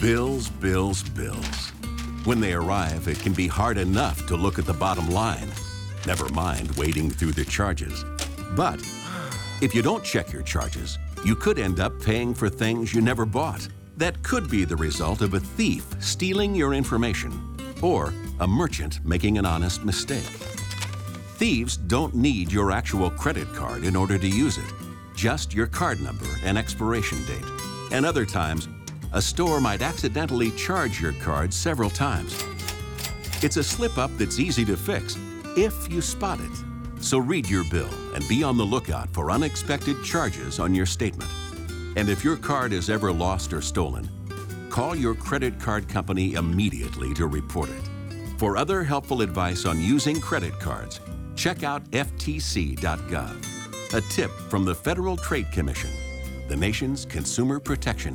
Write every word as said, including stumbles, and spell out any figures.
Bills, bills, bills. When they arrive, it can be hard enough to look at the bottom line. Never mind wading through the charges. But if you don't check your charges, you could end up paying for things you never bought. That could be the result of a thief stealing your information or a merchant making an honest mistake. Thieves don't need your actual credit card in order to use it, just your card number and expiration date. And other times, a store might accidentally charge your card several times. It's a slip-up that's easy to fix if you spot it. So read your bill and be on the lookout for unexpected charges on your statement. And if your card is ever lost or stolen, call your credit card company immediately to report it. For other helpful advice on using credit cards, check out F T C dot gov. A tip from the Federal Trade Commission, the nation's consumer protection